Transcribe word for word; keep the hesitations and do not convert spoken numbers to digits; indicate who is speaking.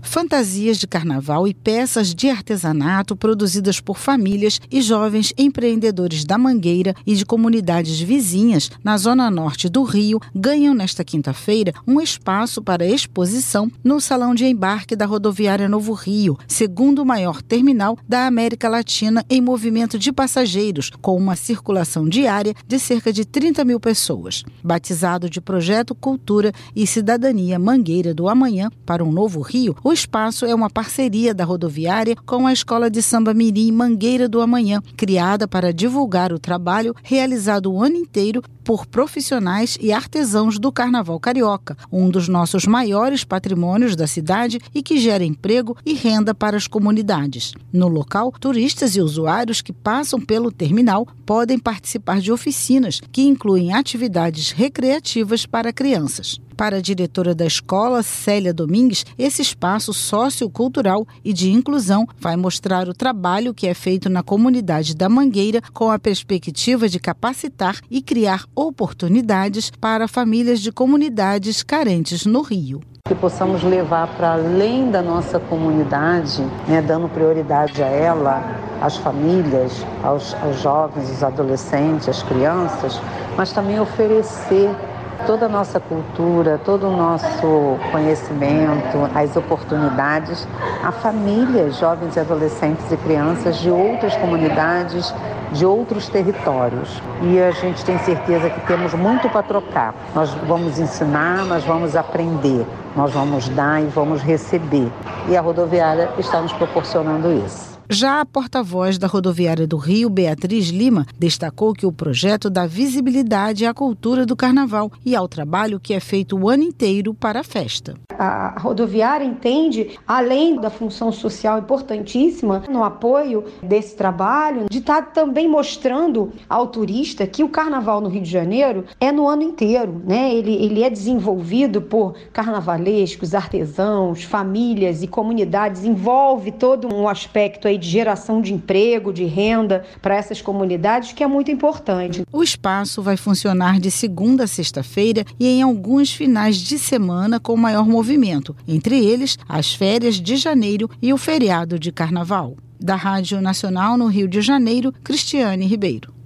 Speaker 1: fantasias de carnaval e peças de artesanato produzidas por famílias e jovens empreendedores da Mangueira e de comunidades vizinhas na zona norte do Rio ganham nesta quinta-feira um espaço para exposição no Salão de Embarque da Rodoviária Novo Rio, segundo maior terminal da América Latina em movimento de passageiros, com uma circulação diária de cerca de trinta mil pessoas. Batizado de Projeto Cultura e Cidadania Mangueira do Amanhã para um Novo Rio, o espaço é uma parceria da rodoviária com a Escola de Samba Mirim Mangueira do Amanhã, criada para divulgar o trabalho realizado o ano inteiro por profissionais e artesãos do Carnaval Carioca, um dos nossos maiores patrimônios da cidade e que gera emprego e renda para as comunidades. No local, turistas e usuários que passam pelo terminal podem participar de oficinas que incluem atividades recreativas para crianças. Para a diretora da escola, Célia Domingues, esse espaço sociocultural e de inclusão vai mostrar o trabalho que é feito na comunidade da Mangueira com a perspectiva de capacitar e criar oportunidades para famílias de comunidades carentes no Rio.
Speaker 2: Que possamos levar para além da nossa comunidade, né, dando prioridade a ela, às famílias, aos, aos jovens, aos adolescentes, às crianças, mas também oferecer toda a nossa cultura, todo o nosso conhecimento, as oportunidades a famílias, jovens, adolescentes e crianças de outras comunidades, de outros territórios. E a gente tem certeza que temos muito para trocar. Nós vamos ensinar, nós vamos aprender, nós vamos dar e vamos receber. E a rodoviária está nos proporcionando isso.
Speaker 1: Já a porta-voz da Rodoviária do Rio, Beatriz Lima, destacou que o projeto dá visibilidade à cultura do carnaval e ao trabalho que é feito o ano inteiro para a festa.
Speaker 3: A rodoviária entende, além da função social importantíssima no apoio desse trabalho, de estar também mostrando ao turista que o carnaval no Rio de Janeiro é no ano inteiro, né? Ele, ele é desenvolvido por carnavalescos, artesãos, famílias e comunidades, envolve todo um aspecto aí de geração de emprego, de renda para essas comunidades, que é muito importante.
Speaker 1: O espaço vai funcionar de segunda a sexta-feira e em alguns finais de semana com maior movimento, entre eles as férias de janeiro e o feriado de carnaval. Da Rádio Nacional no Rio de Janeiro, Cristiane Ribeiro.